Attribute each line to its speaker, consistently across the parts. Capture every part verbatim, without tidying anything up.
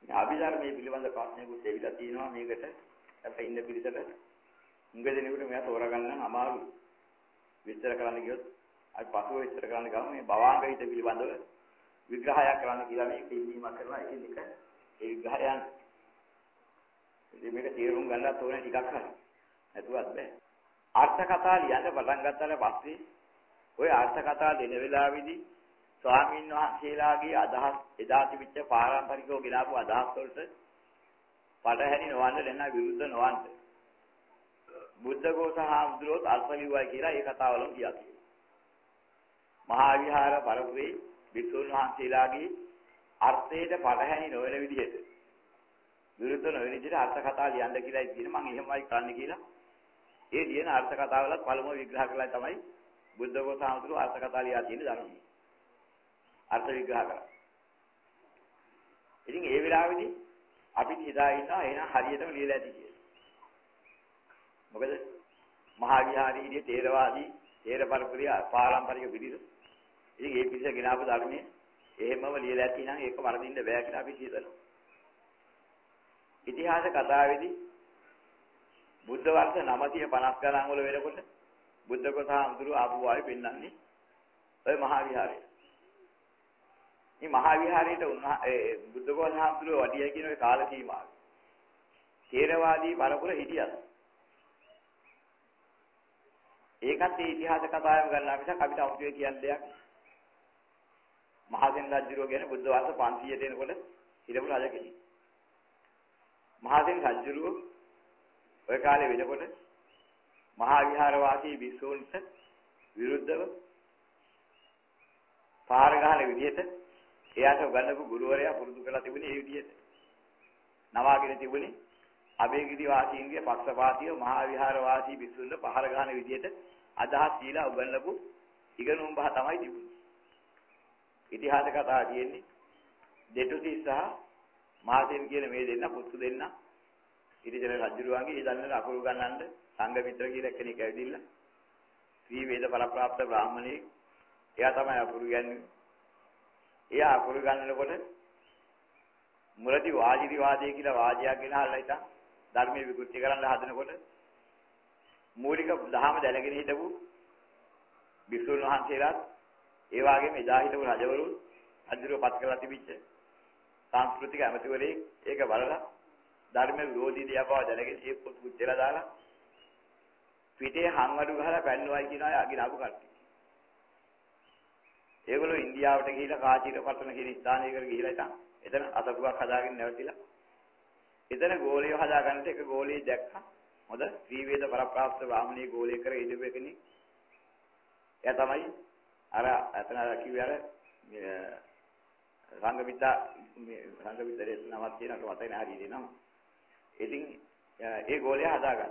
Speaker 1: අභිධර්මයේ පිළිබඳ ප්‍රශ්නයකුත් එවිලා තියෙනවා මේකට. අපිට ඉන්න පිළිසෙට උංග දෙනෙකුට මෙයා තෝරගන්න අමාරුයි. විස්තර කරන්න ගියොත් අපි පසුව විස්තර කරන්න ගමු මේ භවාංග හිත පිළිබඳව විග්‍රහයක් කරන්න කියලා මේක ඉල්ලීමක් කරනවා. ඒකෙන් එක ඒ විග්‍රහයන් ඉතින් මේක තේරුම් ගන්නත් ඕනේ ටිකක් හරි. නැතුවත් බෑ. අර්ථ කතා ලියන්න පටන් ගත්තාට පස්සේ ওই අර්ථ කතා දෙන වෙලාවේදී ස්වාමීන් වහන්සේලාගේ අදහස් එදා තිබිච්ච පාරම්පරිකව ගෙනාවු අදහස් වලට පටහැනි නොවන්න දෙන්න විරුද්ධ නොවන්න. බුද්ධඝෝෂ හාමුදුරුවෝත් අර්ථ ලිව්වයි කියලා ඒ කතාවලම කියා තියෙනවා. මහා විහාර පරපුරේ විසුණු වහන්සේලාගේ අර්ථයට පටහැනි නොවන විදිහට විරුද්ධ නොවන විදිහට අර්ථ කතා ලියන්න කියලා කියන මම එහෙමයි කරන්න කියලා ඒ ලියන අර්ථ කතාවලත් පළමුව විග්‍රහ කළා තමයි බුද්ධඝෝෂ හාමුදුරුවෝ අර්ථ කතා ලියා තියෙන ධර්මයේ. අර්ථ විග්‍රහ කරා. ඉතින් ඒ වෙලාවේදී අපි හිතා ඉන්නවා එහෙනම් හරියටම ලියලා ඇති කියලා. මොකද මහා විහාරයේ ඉන්නේ තේරවාදී තේර පරපුරිය පාරම්පරික පිළිස. ඉතින් ඒ පිළිස ගෙනාවු ධර්මයේ එහෙමම ලියලා ඇති නම් ඒක වරදින්න බෑ කියලා අපි හිතනවා. ඉතිහාස කතාවේදී බුද්ධ වර්ෂ නවසිය පනස් ගණන් වල වෙනකොට බුද්ධඝෝෂ හාමුදුරුවෝ ආපු ආයේ පෙන්වන්නේ ඔය මහා විහාරය. මේ මහා විහාරයේට උන්වහන්සේ ඒ බුද්ධඝෝෂ හාමුදුරුවෝ වඩිය කියන ඔය කාල සීමාව. ථේරවාදී පරපුර හිටියද? ඒකත් ඒ ඉතිහාස කතාවෙම ගන්නවා මිසක් අපිට අමුතුවේ කියන්න දෙයක් නෑ. මහසෙන් රජුරෝ කියන බුද්ධ වර්ෂ පන්සිය දෙනකොට හිටපු රජ කෙනෙක්. මහසෙන් රජුරෝ ඔය කාලේ වෙනකොට මහා විහාර වාසී භික්ෂූන්ට විරුද්ධව පාර ගහන විදිහට එයාට උගන්වපු ගුරුවරයා පුරුදු කරලා තිබුණේ ඒ විදිහට. නවාගෙන තිබුණේ අබේගිරි වාසීන්ගේ පක්ෂපාතීව මහා විහාර වාසී භික්ෂූන්ට පහර ගහන විදිහට අදහස් දීලා උගන්වපු ඉගෙනුම් බහ තමයි තිබුණේ. ඉතිහාස කතා තියෙන්නේ දෙතුති සහ මහසෙන් කියන මේ දෙන්න පුතු දෙන්න ඉතිජන රජුරුවන්ගේ ඉදන්නට අකුරු ගන්නන්න සංඝ මිත්‍ර කියලා කෙනෙක් ඇවිදින්න. ශ්‍රී වේද පරප්‍රාප්ත බ්‍රාහ්මණයෙක්. එයා තමයි අකුරු ගන්නේ. එයා අකුරු ගන්නකොට මුලදී වාජිරි වාදයේ කියලා වාදයක් ගෙනහල්ලා ඉතින් ධර්මයේ විකෘති කරන්න හදනකොට මූලික දහම දැනගෙන හිටපු භික්ෂුන් වහන්සේලාත් ඒ වගේම එදා හිටපු රජවරු අදිරෝ පත් කරලා තිබිච්ච සංස්කෘතික ඇමතිවරේ ඒක බලලා ධර්ම විරෝධී දෙයක් බව දැනගෙන ඒ පොත් පුච්චලා දාලා පිටේ හංවඩු ගහලා පැන්නුවයි කියන අය අගිනාපු කට්ටිය. ඒගොල්ලෝ ඉන්දියාවට ගිහිලා කාචීර පටන කියන ස්ථානයකට ගිහිලා ඉතින් එතන අසපුවක් හදාගෙන නැවතිලා. එතන ගෝලිය හදාගන්නට එක ගෝලිය දැක්කා. හොඳ ශ්‍රී වේද පරප්‍රාප්ත බ්‍රාහ්මණී ගෝලිය කර ඉදපු එකනේ. එයා තමයි අර එතන කිව්වේ අර සංගමිතා සංගමිතරේ නමක් තියෙනකොට මතක නැහැ හරියට නම. ඉතින් ඒ ගෝලිය හදාගත්තා.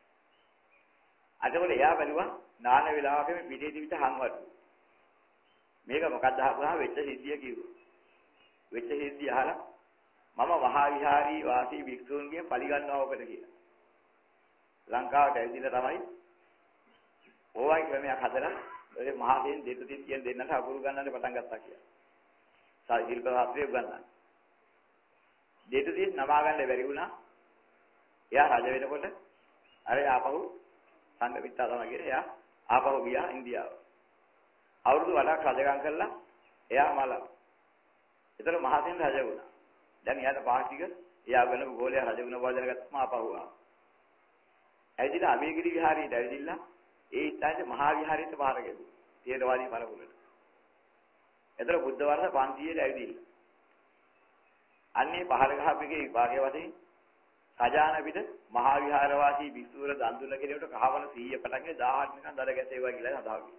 Speaker 1: අදවල එයා බැලුවා නාන වෙලාවක මේ පිටේ තිබිච්ච හංවඩු. මේක මොකක්ද අහපුවා වෙච්ච සිද්ධිය කිව්වා. වෙච්ච සිද්ධිය අහලා මම මහා විහාරී වාසී භික්ෂූන්ගේ පරිගන්නවා ඔබට කියලා. ලංකාවට ඇවිදින්න තමයි ඕවයි ක්‍රමයක් හදලා ඔය මහා දෙන් දෙතුති කියන දෙන්නට අකුරු ගන්නන්න පටන් ගත්තා කියලා. සාහිල්ප වාස්ත්‍රය ගන්නවා. දෙතුති නමා ගන්න බැරි වුණා. එයා රජ වෙනකොට අර ආපහු සංඝ පිටා තමයි කියන්නේ එයා ආපහු ගියා ඉන්දියාව. අවුරුදු වඩාක් රජකම් කළා එයා මල. ඒතර මහසෙන් රජ වුණා. දැන් එයාට පාස්තික එයා වෙන ගෝලයා රජ වුණ බව දැනගත්තම ආපහු ආවා. ඇවිදලා අබේගිරි විහාරයට ඇවිදilla ඒ ඉස්සන්නේ මහා විහාරයට පාර ගැදුවා. තේරවාදී පරපුරට. ඒතර බුද්ධ වර්ෂ පන්සියයට ඇවිදilla. අන්නේ පහර ගහපෙකේ විභාගයේ වශයෙන් සජාන පිට මහා විහාර වාසී භික්ෂුවර දන් දුන්න කෙනෙකුට කහවන සීය පටන්ගෙන දහඅට නිකන් දඩ ගැසෙවා කියලා හදාගන්න.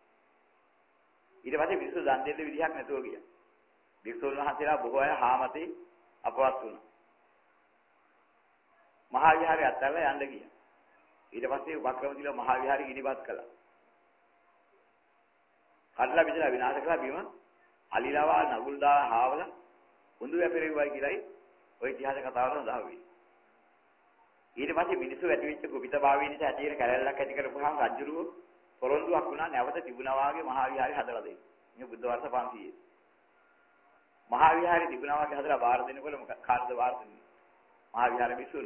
Speaker 1: ඊට පස්සේ භික්ෂු දන් දෙන්න විදිහක් නැතුව ගියා. භික්ෂුන් වහන්සේලා බොහෝ අය හාමතේ අපවත් වුණා. මහා විහාරය අත්හැරලා යන්න ගියා. ඊට පස්සේ උපක්‍රම දිලා මහා විහාරය ඉනිපත් කළා. කඩලා බෙදලා විනාශ කළා බිම අලිලවා නගුල්දා හාවලා හොඳු වැපිරෙව්වයි කියලායි ওই ඉතිහාස කතාවල සඳහන් ඊට පස්සේ මිනිස්සු ඇති වෙච්ච කුපිත භාවය නිසා ඇති වෙන කැලැල්ලක් ඇති කරපුවාම රජුරුව පොරොන්දුවක් වුණා නැවත තිබුණා වාගේ මහා විහාරය හදලා දෙන්න. මේ බුද්ධ වර්ෂ පන්සියයේ. මහා විහාරේ තිබුණා වගේ හදලා බාර දෙනකොට මොකක් කාටද බාර දෙන්නේ? මහා විහාරේ මිසුල්ද?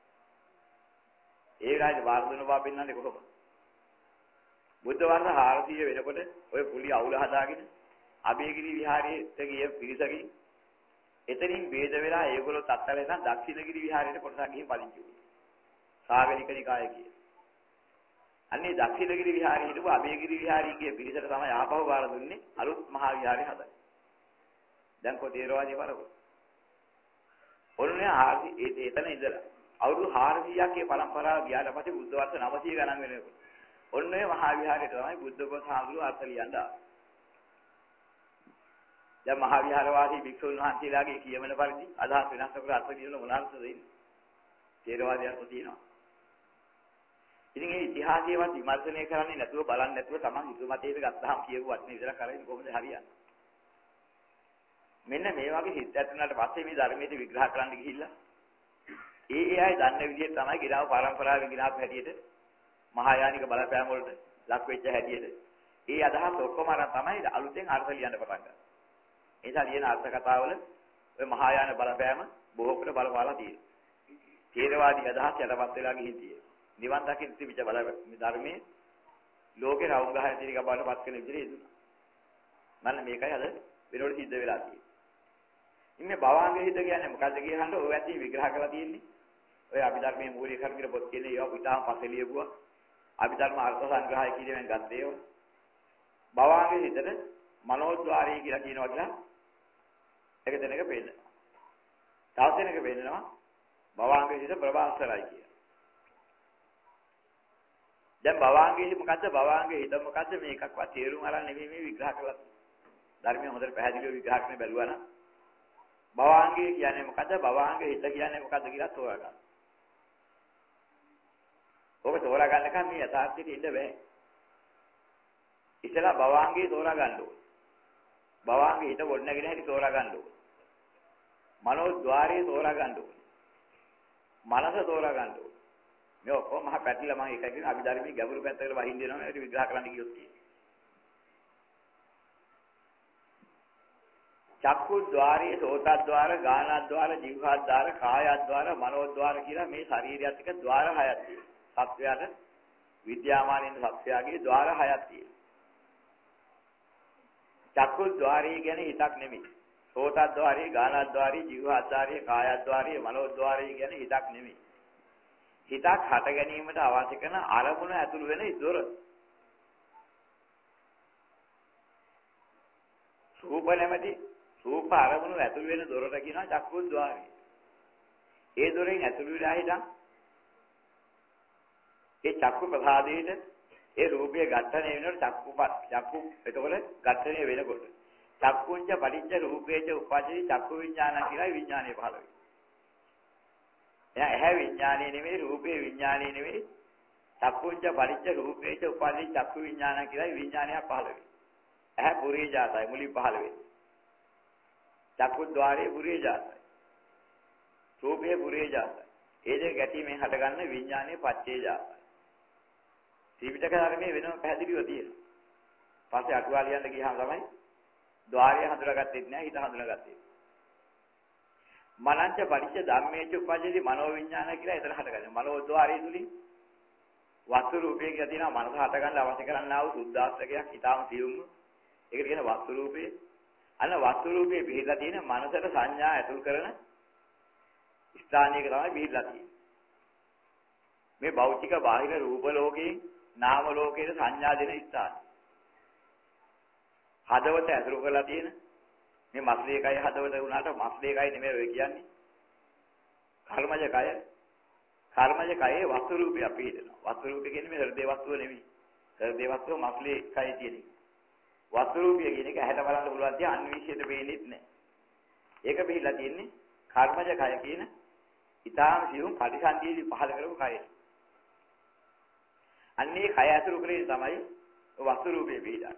Speaker 1: ඒ වෙලාවේ බාර දුන්න බව පෙන්වන්නේ කොහොමද? බුද්ධ වර්ෂ හාරසිය වෙනකොට ඔය පුලි අවුල හදාගෙන අබේගිරි විහාරයට ගිය පිරිසකින් එතනින් ભેද වෙලා ඒගොල්ලෝ තත්තල ඉඳන් දක්ෂිණගිරි විහාරයට කොටසක් ගිහින් පදිංචි වුණා. සාගරික නිකාය කියන. අන්නේ දක්ෂිණගිරි විහාරයේ හිටපු අබේගිරි විහාරීගේ පිරිසට තමයි ආපහු බාර දුන්නේ අලුත් මහා විහාරය හදන්න. දැන් කොතේරවාදී වරක. ඔන්නේ ආදි එතන ඉඳලා අවුරුදු හාරසියයක් ඒ පරම්පරාව ගියාට පස්සේ බුද්ධ වර්ෂ නවසිය ගණන් වෙනකොට ඔන්නේ මහා විහාරයට තමයි බුද්ධ ප්‍රසාදුරු අර්ථ ලියන්න ආවේ. දැන් මහා විහාර වාසී භික්ෂුන් වහන්සේලාගේ කියමන පරිදි අදහස් වෙනස් කර අර්ථ ලියන මොනවාද දෙන්නේ? තේරවාදයක් තියෙනවා. ඉතින් මේ ඉතිහාසයවත් විමර්ශනය කරන්නේ නැතුව බලන්නේ නැතුව තමන් හිතුමතේට ගත්තාම කියවුවත් නේ ඉතල කරන්නේ කොහොමද හරියන්නේ? මෙන්න මේ වගේ හිත ඇතුළට පස්සේ මේ ධර්මයේ විග්‍රහ කරන්න ගිහිල්ලා ඒ ඒ අය දන්න විදිහට තමයි ගිරාව පරම්පරාවෙන් ගිරාව හැටියට මහායානික බලපෑම වලට ලක් වෙච්ච හැටියට ඒ අදහස් ඔක්කොම අරන් තමයි අලුතෙන් අර්ථ ලියන්න පටන් ගන්නේ. ඒ නිසා ලියන අර්ථ කතාවල ඔය මහායාන බලපෑම බොහෝ කොට බලපාලා තියෙනවා. තේරවාදී අදහස් යටපත් වෙලා ගිහින් තියෙනවා. නිවන් දකින්න තිබිච්ච බල ධර්මයේ ලෝකේ රවුම් ගහන තිරික බවට පත් වෙන විදිහට ඉදුණා. මම මේකයි අද වෙනකොට සිද්ධ වෙලා තියෙන්නේ. ඉන්නේ භවාංග හිත කියන්නේ මොකද්ද කියනහම ඔය ඇති විග්‍රහ කරලා තියෙන්නේ. ඔය අභිධර්මයේ මූලික කර්මික පොත් කියන්නේ ඒවා පිටාම පස්සේ ලියපුවා. අභිධර්ම අර්ථ සංග්‍රහය කියලෙන් ගත්තේ ඒවා. භවාංග හිතට මනෝද්වාරය කියලා කියනවා කියලා එක දෙනක පෙන්නනවා. තව දෙනක පෙන්නනවා භවාංග හිත ප්‍රවාසරයි කියලා. දැන් භවාංගයේ මොකද්ද භවාංගයේ හිත මොකද්ද මේකක්වත් තේරුම් අරන් නෙමෙයි මේ විග්‍රහ කරලා ධර්මයේ හොඳට පැහැදිලිව විග්‍රහ කරන්න බැලුවා නම් භවාංගය කියන්නේ මොකද්ද භවාංග හිත කියන්නේ මොකද්ද කියලා තෝරා ගන්න. ඔබ තෝරා ගන්නකම් මේ යථාර්ථයට ඉන්න බෑ. ඉතලා භවාංගය තෝරා ගන්න ඕනේ. භවාංග හිත ගොඩනගෙන හැටි තෝරා ගන්න ඕනේ. මනෝද්වාරය තෝරා ගන්න ඕනේ. මනස තෝරා ගන්න ඕනේ. මේ ඔක්කොම මහ පැටලලා මම එකයි කියන අභිධර්මයේ ගැඹුරු පැත්තකට වහින්න දෙනවා මේක විග්‍රහ කරන්න ගියොත් තියෙන්නේ. චක්කුද්්වාරයේ සෝතද්්වාර ගානද්්වාර જીවහද්්වාර කායද්්වාර මනෝද්්වාර කියලා මේ ශරීරයත් එක්ක ద్వාර හයක් තියෙනවා. සත්‍යයට විද්‍යාමානින් සත්‍යයේ ద్వාර හයක් තියෙනවා. චක්කුද්්වාරය කියන්නේ හිතක් නෙමෙයි. සෝතද්්වාරය ගානද්්වාරය જીවහද්්වාරය කායද්්වාරය මනෝද්්වාරය කියන්නේ හිතක් නෙමෙයි. හිතක් හට ගැනීමට අවශ්‍ය කරන අරමුණ ඇතුළු වෙන දොර. රූප නැමැති රූප අරමුණු ඇතුළු වෙන දොරට කියනවා චක්කුද්්වාරය. ඒ දොරෙන් ඇතුළු වෙලා හිටන් ඒ චක්කු ප්‍රසාදයේ ඒ රූපයේ ඝට්ටණය වෙනකොට චක්කු චක්කු එතකොට ඝට්ටණය වෙනකොට චක්කුංච පටිච්ච රූපේච උපජ්ජති චක්කු විඥාන කියලා විඥානය පහළ වෙනවා. එයා ඇහැ විඥානේ නෙමෙයි රූපේ විඥානේ නෙමෙයි චක්කුංච පටිච්ච රූපේච උපජ්ජති චක්කු විඥාන කියලා විඥානය පහළ වෙනවා. ඇහැ පුරේ ජාතයි මුලින් පහළ වෙන්නේ. චක්කුද්්වාරයේ පුරේ ජාතයි. රූපයේ පුරේ ජාතයි. ඒ දෙක ගැටීමෙන් හටගන්න විඥානයේ පච්චේ ජාතයි. ත්‍රිපිටක ධර්මයේ වෙනම පැහැදිලිව තියෙනවා. පස්සේ අටුවා ලියන්න ගියාම තමයි ద్వාරය හඳුනාගත්තේ නැහැ හිත හඳුනාගත්තේ. මනංච පරිච්ඡ ධම්මේච උපජ්ජති මනෝ විඥාන කියලා එතන හටගන්නේ. මනෝද්්වාරයේ තුලින් වස්තු රූපයේ කියලා තියෙනවා මනස හටගන්න අවශ්‍ය කරන්නා වූ සුද්ධාස්තකයක් ඊටාම සියුම්ව. ඒකට කියන වස්තු රූපේ. අන්න වස්තු රූපේ පිළිලා තියෙන මනසට සංඥා ඇතුල් කරන ස්ථානයක තමයි පිළිලා තියෙන්නේ. මේ භෞතික බාහිර රූප ලෝකේ නාම ලෝකයේ සංඥා දෙන ස්ථාන. හදවත ඇතුළු කරලා තියෙන මේ මස්ලේකයි හදවත වුණාට මස්ලේකයි නෙමෙයි ඔය කියන්නේ. කර්මජ කය. කර්මජ කයේ වස්තු රූපය අපි හිතනවා. වස්තු රූපය කියන්නේ මේ හෘදේ වස්තුව නෙමෙයි. හෘදේ වස්තුව මස්ලේකයි කියන්නේ. වස්තු රූපය කියන එක ඇහැට බලන්න පුළුවන් තිය අන්විෂයට වෙන්නේ නැහැ. ඒක පිළිලා තියෙන්නේ කර්මජ කය කියන ඊටාම සියුම් පරිසන්දියේදී පහල කරපු කය. අන්නේ කය ඇතුළු කරේ තමයි වස්තු රූපේ පිළිලා.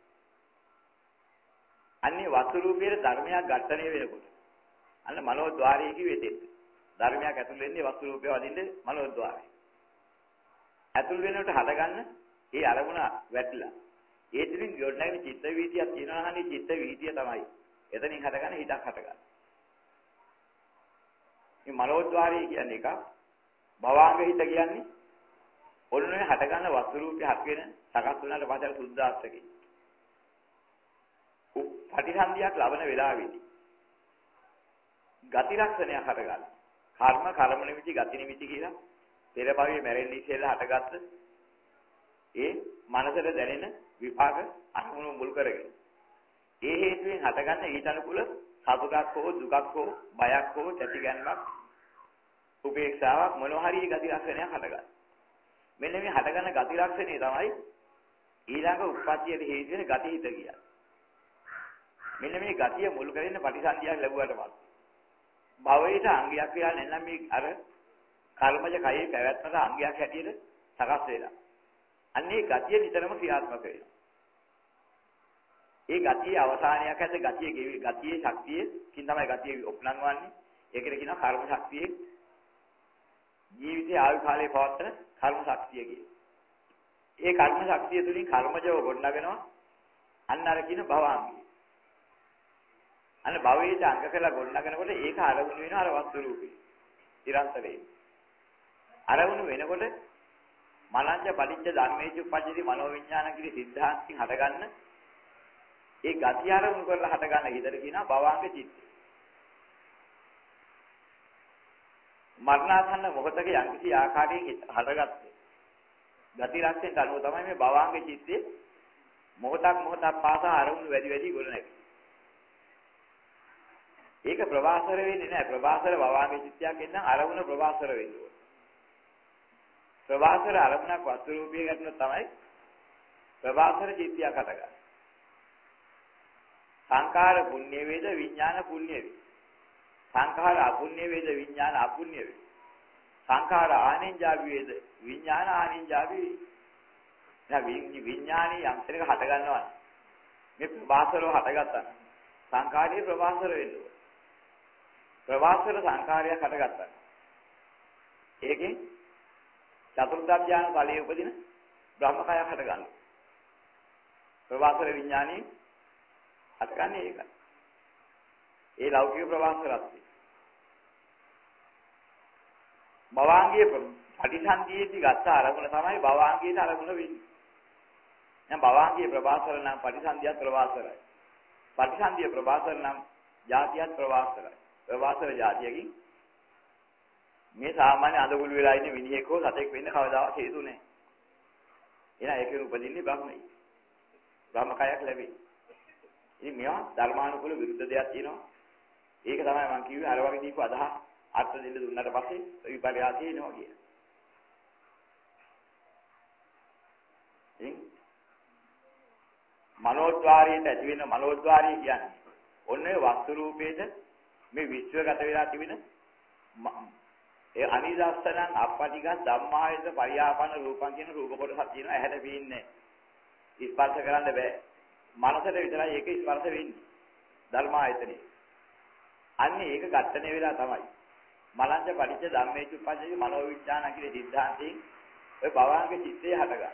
Speaker 1: අන්නේ වස්තු රූපයේ ධර්මයක් ඝට්ටණය වෙනකොට අන්න මනෝද්්වාරය කිව්වේ දෙන්න. ධර්මයක් ඇතුළු වෙන්නේ වස්තු රූපය වදින්නේ මනෝද්්වාරය. ඇතුළු වෙනකොට හදගන්න ඒ අරමුණ වැටිලා. ඒ තුලින් යොඩනගෙන චිත්ත වීතියක් තියෙනවා නම් චිත්ත වීතිය තමයි එතනින් හටගන්න හිතක් හටගන්න. මේ මනෝද්වාරය කියන්නේ එක භවාංග හිත කියන්නේ ඔන්නේ හටගන්න වස්තු රූපේ හත් වෙන සකස් වුණාට පස්සේ සුද්ධාස්තකේ. පටිසන්ධියක් ලබන වෙලාවේදී ගති ලක්ෂණයක් හටගන්න. කර්ම කර්ම නිමිති ගති නිමිති කියලා පෙර භවයේ මැරෙන්නේ ඉස්සෙල්ලා හටගත්ත ඒ මනසට දැනෙන විපාක අනුමුණු මුල් කරගෙන ඒ හේතුවෙන් හටගන්න ඊට අනුකූල සතුටක් හෝ දුකක් හෝ බයක් හෝ ඇති ගැනීමක් උපේක්ෂාවක් මොනවා හරි ගති ලක්ෂණයක් හටගන්න. මෙන්න මේ හටගන්න ගති ලක්ෂණේ තමයි ඊළඟ උත්පත්තියට හේතු වෙන ගති හිත කියන්නේ. මෙන්න මේ ගතිය මුල් කරගෙන පටිසන්ධියක් ලැබුවාට පස්සේ භවයට අංගයක් කියලා නැත්නම් මේ අර කර්මජ කයේ පැවැත්මට අංගයක් හැටියට සකස් වෙලා. අන්නේ ගතිය නිතරම ක්‍රියාත්මක වෙනවා. ඒ ගතියේ අවසානයක් ඇද්ද ගතියේ ගතියේ ශක්තියකින් තමයි ගතිය ඔප්නංවන්නේ. ඒකට කියනවා කර්ම ශක්තිය. ජීවිතයේ ආයු කාලේ පවත්තන කර්ම ශක්තිය කියන්නේ. ඒ කර්ම ශක්තිය තුලින් කර්මජව ගොඩනගෙනවා. අන්න අර කියන භවාංගය. අන්න භවයට අංග කරලා ගොඩනගෙනකොට ඒක අරමුණු වෙනවා අර වස්තු රූපේ. නිරන්තරයෙන්. අරමුණු වෙනකොට මනංජ පටිච්ච ධම්මේච උපජ්ජති මනෝවිඤ්ඤාණ කිරි සිද්ධාන්තකින් හටගන්න ඒ ගති අරමුණු කරලා හටගන්න හිතට කියනවා භවාංග චිත්තය. මරණාසන්න මොහොතක යම්කිසි ආකාරයෙන් හටගත්තේ. ගති ලක්ෂණයට අනුව තමයි මේ භවාංග චිත්තේ මොහොතක් මොහොතක් පාසා අරමුණු වැඩි වැඩි ගොඩ නැගෙන්නේ. ඒක ප්‍රවාසර වෙන්නේ නැහැ. ප්‍රවාසර භවාංග චිත්තයක් එන්න අරමුණ ප්‍රවාසර වෙන්නේ. ප්‍රවාසර අරමුණක් වස්තු රූපයේ ගැටුණ තමයි ප්‍රවාසර චිත්තයක් හටගන්නේ. සංඛාර පුණ්‍ය වේද විඥාන පුණ්‍ය වේ. සංඛාර අපුණ්‍ය වේද විඥාන අපුණ්‍ය වේ. සංඛාර ආනින්ජාවි වේද විඥාන ආනින්ජාවි වේ. දැන් විඥානී යම්තරක හට ගන්නවා. මේ ප්‍රවාසරව හටගත්තා. සංඛාරයේ ප්‍රවාසර වෙන්නේ. ප්‍රවාසර සංඛාරයක් හටගත්තා. ඒකෙන් චතුර්ථ ඥාන ඵලයේ උපදින බ්‍රහ්මකයක් හට ගන්නවා. ප්‍රවාසර විඥානී හටගන්නේ ඒකයි. ඒ ලෞකික ප්‍රවාසරත්වය. භවාංගයේ පටිසන්ධියේදී ගත්ත අරමුණ තමයි භවාංගයේ අරමුණ වෙන්නේ. දැන් භවාංගයේ ප්‍රවාසර නම් පටිසන්ධියත් ප්‍රවාසරයි. පටිසන්ධිය ප්‍රවාසර නම් ජාතියත් ප්‍රවාසරයි. ප්‍රවාසර ජාතියකින් මේ සාමාන්‍ය අඳගුළු වෙලා ඉන්න මිනිහෙක් හෝ සතෙක් වෙන්න කවදාවත් හේතු නැහැ. එහෙනම් ඒකෙන් උපදින්නේ බ්‍රහ්මයි. බ්‍රහ්මකයක් ලැබෙයි. ඉතින් මේවා ධර්මානුකූල විරුද්ධ දෙයක් තියෙනවා. ඒක තමයි මම කිව්වේ අර වගේ දීපු අදහස් අර්ථ දෙන්න දුන්නාට පස්සේ විපර්යාසය එනවා කියන. ඉතින් මනෝද්වාරයට ඇති වෙන මනෝද්වාරය කියන්නේ ඔන්නේ වස්තු රූපේද මේ විශ්වගත වෙලා තිබෙන ඒ අනිදස්සනං අපටිග ධම්මායත පරියාපන රූපං කියන රූප කොටසක් තියෙනවා. ඇහැට පේන්නේ ස්පර්ශ කරන්න බෑ. මනසට විතරයි ඒක ස්පර්ශ වෙන්නේ. ධර්මායතනෙ. අන්නේ ඒක ඝට්ටණය වෙලා තමයි. මලංජ පටිච්ච ධම්මේච උපජ්ජති මනෝවිඥාන කියන සිද්ධාන්තයෙන් ඔය භවාංග චිත්තය හටගන්නවා.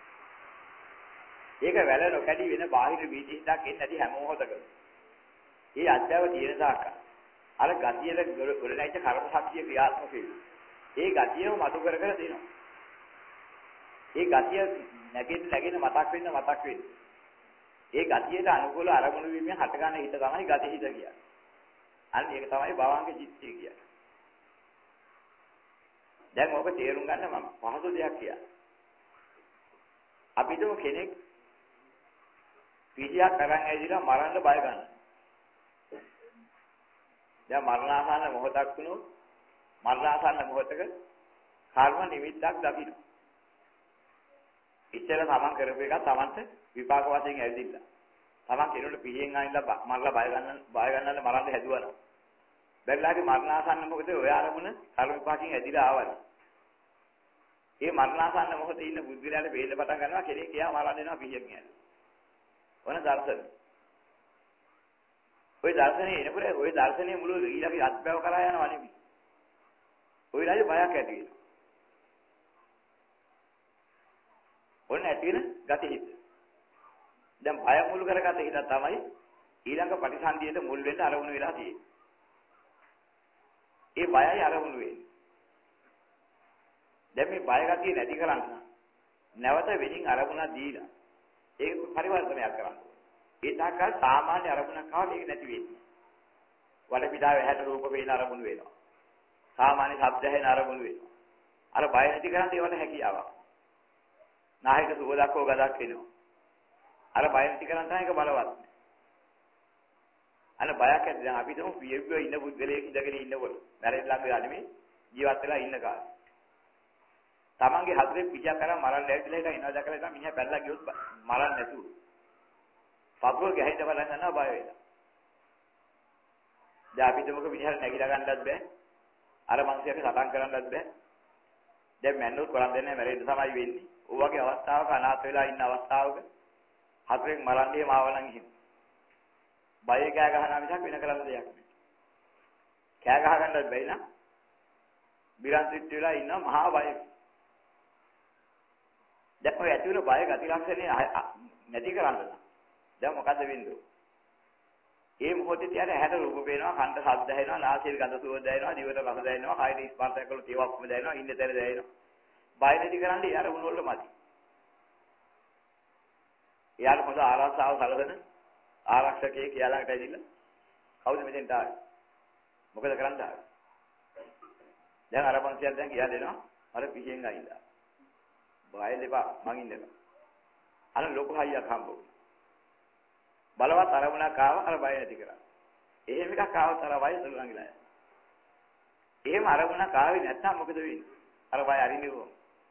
Speaker 1: ඒක වැල නොකඩි වෙන බාහිර වීදිහක් එන්නේ නැති හැම මොහොතකම. ඒ අධ්‍යාව තියෙන දාක. අර ගතියේ ගොඩනැච්ච කර්ම ශක්තිය ක්‍රියාත්මක වෙනවා. ඒ ගතියම මතු කර කර දෙනවා. ඒ ගතිය නැගෙන්න නැගෙන්න මතක් වෙන්න මතක් වෙන්න. ඒ ගතියට අනුකූල අරමුණු වීමෙන් හටගන්න හිත තමයි ගති හිත කියන්නේ. අන්න ඒක තමයි භවංග චිත්තය කියන්නේ. දැන් ඔබ තේරුම් ගන්න මම පහසු දෙයක් කියන්න. අපිටම කෙනෙක් පිළියක් අරන් ඇවිදලා මරන්න බය ගන්නවා. දැන් මරණාසන්න මොහොතක් වුණොත් මරණාසන්න මොහොතක කර්ම නිමිත්තක් දකින්න. ඉතල තමන් කරපු එක තමන්ට විපාක වශයෙන් ඇවිදින්න. තමන් කෙනෙකුට පිළියෙන් ආනිලා මරලා බය ගන්න බය ගන්නන්න මරන්න හැදුවා. බැලලාගේ මරණාසන්න මොකද ඔය අරමුණ කර්ම විපාකයෙන් ඇදිලා ආවද? ඒ මරණාසන්න මොහොතේ ඉන්න බුද්ධිලාට වේද පටන් ගන්නවා කෙනෙක් එයා මරන්න දෙනවා පිළියෙන් යනවා. ඔන දර්ශන. ওই දර්ශනේ එනකොට ওই දර්ශනේ මුළු ඊළඟ අත්බව කරා යනවා නෙමෙයි. ওই රාජ බයක් ඇති වෙනවා. ඔන්න ඇති වෙන ගති හිත. දැන් බය මුල් කරගත්ත හිත තමයි ඊළඟ ප්‍රතිසන්දියට මුල් වෙන්න අරමුණු වෙලා තියෙන්නේ. ඒ බයයි අරමුණු වෙන්නේ. දැන් මේ බය ගතිය නැති කරන්න නැවත වෙලින් අරමුණක් දීලා ඒක පරිවර්තනයක් කරන්න. ඒ තාක්කල් සාමාන්‍ය අරමුණක් ආවම ඒක නැති වෙන්නේ. වඩ පිටාවේ හැට රූප වේන අරමුණු වෙනවා. සාමාන්‍ය ශබ්ද ඇහෙන අරමුණු වෙනවා. අර බය නැති කරන් ඒවට හැකියාවක්. නාහික සුවදක්කෝ ගදක් වෙනවා. අර බය නැති කරන් තමයි ඒක බලවත්. අන්න බයක් ඇති දැන් අපි තුමු පියවිව ඉන්න පුද්ගලයෙක් ඉඳගෙන ඉන්නකොට මැරෙන්න ළඟ වෙලා නෙමෙයි ජීවත් වෙලා ඉන්න කාලේ. තමන්ගේ හතරේ පිටියක් කරන් මරන්න ඇවිල්ලා ඉඳලා ඉනවා දැකලා ඉතින් මිනිහා පැනලා ගියොත් මරන්න නැතුව. පපුව ගැහිට බලන්න යනවා බය වෙලා. දැන් අපි තුමක මිනිහට නැගිලා ගන්නවත් බෑ. අර මනුස්සයාට සටන් කරන්නවත් බෑ. දැන් මැන්නොත් කරන් දෙන්නේ මැරෙන්න තමයි වෙන්නේ. ඔය වගේ අවස්ථාවක අනාථ වෙලා ඉන්න අවස්ථාවක හතරෙන් මරන්නේ මාවලන් ඉහින්. බය කෑ ගහනවා මිසක් වෙන කරන්න දෙයක් නෑ. කෑ ගහ ගන්නවත් බැයි නම් බිරන්තිත් වෙලා ඉන්න මහා බය. දැන් ඔය ඇති වෙන බය ගති ලක්ෂණේ නැති කරන්න නම් දැන් මොකද්ද වෙන්නේ? ඒ මොහොතේ තියන ඇහැට රූප පේනවා, කනට ශබ්ද ඇහෙනවා, නාසයට ගඳ සුවඳ දැනෙනවා, දිවට රස දැනෙනවා, කයට ස්පර්ශ කරන තේවක්ම දැනෙනවා, ඉන්න තැන දැනෙනවා. බය නැති කරන්නේ යාර වුණ වල මදි. යාර පොද ආරක්ෂාව සැලසෙන ආරක්ෂකයෙක් යාළඟට ඇවිල්ලා කවුද මෙතෙන්ට ආවේ? මොකද කරන්න ආවේ? දැන් අර පන්සියක් දැන් කියා දෙනවා අර පිහින් අයින්දා. බය දෙපා මං ඉන්නවා. අර ලොකු හයියක් හම්බ වුණා. බලවත් අරමුණක් ආව අර බය නැති කරා. එහෙම එකක් ආවත් අර බය සුළු ළඟිලා යනවා. එහෙම අරමුණක් ආවේ නැත්නම් මොකද වෙන්නේ? අර බය අරින්නේ කොහොමද?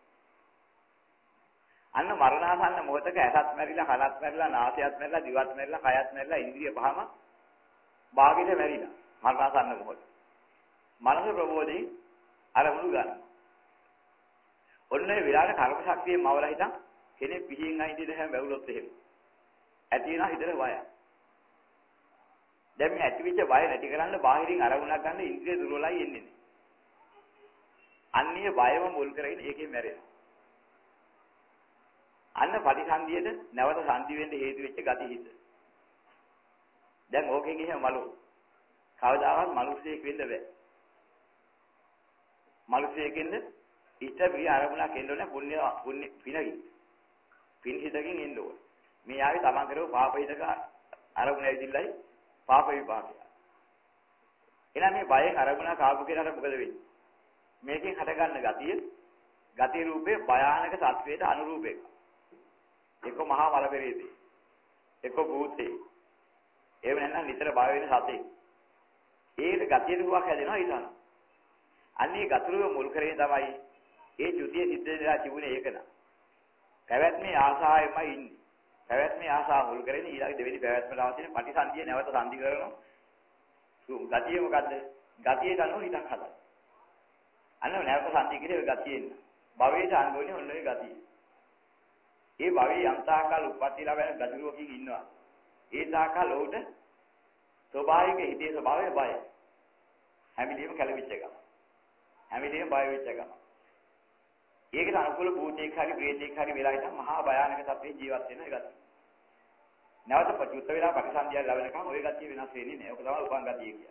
Speaker 1: අන්න මරණාසන්න මොහොතක ඇසත් මැරිලා, කනත් මැරිලා, නාසයත් මැරිලා, දිවත් මැරිලා, කයත් මැරිලා, ඉන්ද්‍රිය පහම භාගෙට මැරිලා. මරණාසන්න මොහොත. මනස ප්‍රබෝධයෙන් අරමුණු ගන්න. ඔන්නේ විරාට කර්ම ශක්තියෙන් මවලා හිටන් කෙනෙක් පිහින් අයින් දෙන හැම වැවුලොත් එහෙම. ඇති වෙනා හිතේ බය. දැන් මේ ඇතිවිච්ච බය නැති කරන්න බාහිරින් අරමුණක් ගන්න ඉන්ද්‍රිය දුර්වලයි එන්නේ. අන්නේ බයම මුල් කරගෙන ඒකේ මැරෙනවා. අන්න පරිසන්දියට නැවත සන්දි වෙන්න හේතු වෙච්ච ගති හිත. දැන් ඕකෙන් එහෙම මලු. කවදාවත් මිනිස්සෙක් වෙන්න බෑ. මිනිස්සෙකින්ද ඉෂ්ට ප්‍රිය අරමුණක් එන්න ඕනේ පුණ්‍ය පුණ්‍ය පිනකින්. පින් හිතකින් එන්න ඕනේ. මේ ආවේ තමන් කරව පාප හිතක අරමුණ ඇවිදින්නයි පාප විපාකය. එහෙනම් මේ බයෙන් අරමුණ කාපු කෙනාට මොකද වෙන්නේ? මේකෙන් හටගන්න ගතිය ගති රූපේ භයානක සත්වයට අනුරූප එක. එක මහා මල පෙරේතේ. එක භූතේ. එහෙම නැත්නම් නිතර බය වෙන සතේ. ඒක ගතිය දුවක් හැදෙනවා ඊතන. අන්නේ ගතුරුව මුල් කරගෙන තමයි ඒ ත්‍ෘතිය සිද්ධ වෙලා තිබුණේ ඒක නා. පැවැත්මේ ආසාවෙමයි ඉන්නේ. පැවැත්මේ ආසාව මුල් කරගෙන ඊළඟ දෙවෙනි පැවැත්මට අවශ්‍ය ප්‍රතිසන්දිය නැවත සම්දි කරනවා. ගතිය මොකද්ද? ගතියට අනුව හිතක් හදන්න. අන්න නැවත සම්දි කිරේ ඔය ගතිය එන්න. භවයට අනුගෝණේ ඔන්න ඔය ගතිය. ඒ භවයේ යම්තාකල් උප්පත්ති ලැබෙන ගතිරුවකින් ඉන්නවා. ඒ තාකල් උට ස්වභාවික හිතේ ස්වභාවය බය. හැමිලියම කැළවිච්ච එක. හැමිලියම බය වෙච්ච එක. ඒකට අනුකූල භූතේක හරි ප්‍රේතේක හරි වෙලා ඉතින් මහා භයානක තත්ත්වයේ ජීවත් වෙන එක. නැවත ප්‍රචුත්ත වෙලා ප්‍රතිසන්දිය ලැබෙනකම් ওই ගතිය වෙනස් වෙන්නේ නැහැ. ඔක තමයි උපන් ගතිය කියන්නේ.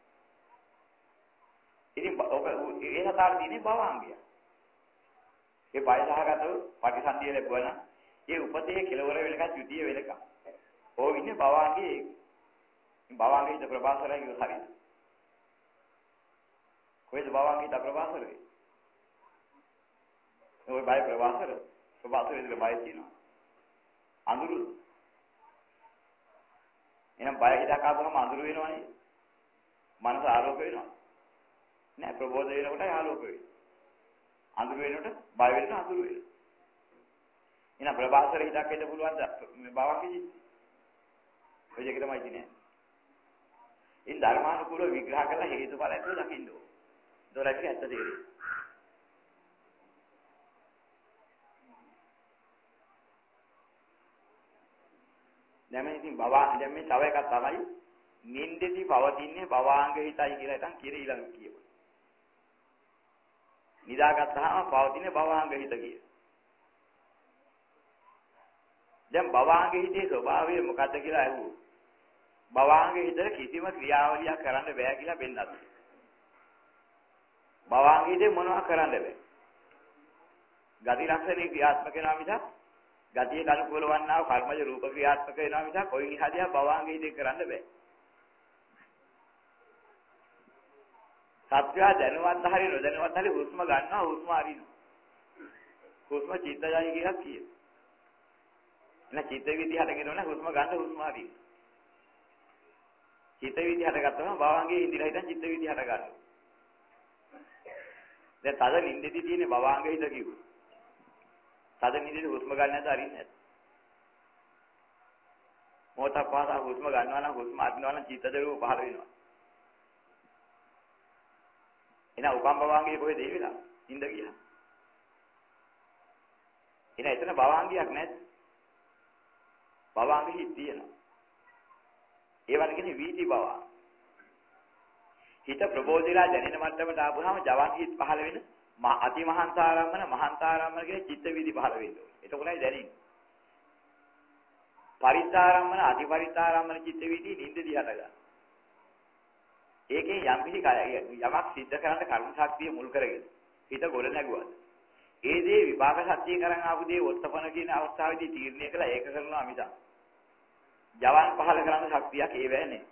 Speaker 1: ඉතින් ඔක ඒ සතාර තියෙන්නේ භවංගය. ඒ බයසහගතව ප්‍රතිසන්දිය ලැබුවා නම් ඒ උපතේ කෙලවර වෙලක ද්විතීය වෙලක. ඕක ඉන්නේ භවංගයේ. භවංගයේ ඉඳ ප්‍රභාසරයි කියෝ හරියට. කොහෙද භවංගයේ ඉඳ ප්‍රභාසරේ? ඔය බය ප්‍රවාසර ප්‍රවාසර විදිහට බය තියෙනවා අඳුරු එහෙනම් බය හිතක් ආවම අඳුරු වෙනවනේ මනස ආලෝක වෙනවා නෑ ප්‍රබෝධ වෙනකොට ආලෝක වෙනවා අඳුරු වෙනකොට බය වෙනවා අඳුරු වෙනවා එහෙනම් ප්‍රවාසර හිතක් එන්න පුළුවන්ද මේ බවකදී ඔය දෙක තමයි තියෙන්නේ ඉන් ධර්මානුකූලව විග්‍රහ කරලා හේතුඵල ඇතුළ දකින්න ඕන දොරට ඇත්ත තේරෙයි දැන් මේ ඉතින් බව දැන් මේ තව එකක් තමයි නින්දෙදි පවතින්නේ භවාංග හිතයි කියලා හිතන් කිර ඊළඟ කියව. නිදාගත්තාම පවතින්නේ භවාංග හිත කිය. දැන් භවාංග හිතේ ස්වභාවය මොකද්ද කියලා අහුවෝ. භවාංගයේ හිතේ කිසිම ක්‍රියාවලියක් කරන්න බෑ කියලා බෙන්නත්. භවාංගයේ මොනවා කරන්න බෑ. ගති ලක්ෂණේ ක්‍රියාත්මක වෙනවා මිසක් ගතියට අනුකූල වන්නා වූ කර්මජ රූප ක්‍රියාත්මක වෙනවා මිසක් කොයි විහාදියා භවාංගයේ කරන්න බෑ. සත්‍යය දැනුවත් හරි නොදැනුවත් හරි හුස්ම ගන්නවා හුස්ම අරිනවා. හුස්ම චිත්තජයි කියලා කියනවා. එන චිත්ත විදි හටගෙනවනේ හුස්ම ගන්න හුස්ම අරිනවා. චිත්ත විදි හටගත්තම භවාංගයේ ඉඳිලා හිටන් චිත්ත විදි හට ගන්නවා. දැන් තද නිින්දෙදි තියෙන භවාංගයේ හිත කිව්වා. තද නිින්දෙදි හුස්ම ගන්න නැද්ද අරින්නේ නැද්ද? මොහොතක් පාසා හුස්ම ගන්නවා නම් හුස්ම අරිනවා නම් චිත්තජ රූප පහළ වෙනවා. එන උපම් භවාංගයේ කොහෙද ඒ වෙලා? නිින්ද ගියා. එන එතන භවාංගයක් නැද්ද? භවාංගෙ හිත තියෙනවා. ඒ වගේ කියන්නේ වීති භවාංග. හිත ප්‍රබෝධිලා දැනෙන මට්ටමට ආපුවාම ජවන් හිත පහළ වෙන අති මහන්තාරම්මන මහන්තාරම්මන කියන චිත්ත වීදි පහළ වෙනවා. එතකොටයි දැනෙන්නේ. පරිත්තාරම්මන අති පරිත්තාරම්මන චිත්ත වීදි නිින්දදී හටගන්නවා. ඒකේ යම් කිසි යමක් සිද්ධ කරන්න කර්ම ශක්තිය මුල් කරගෙන හිත ගොඩ නැගුවා. ඒ දේ විපාක සත්‍ය කරන් ආපු දේ වොත්තපන කියන අවස්ථාවේදී තීරණය කළා ඒක කරනවා මිසක් ජවන් පහල කරන්න ශක්තියක් ඒ වෙන්නේ.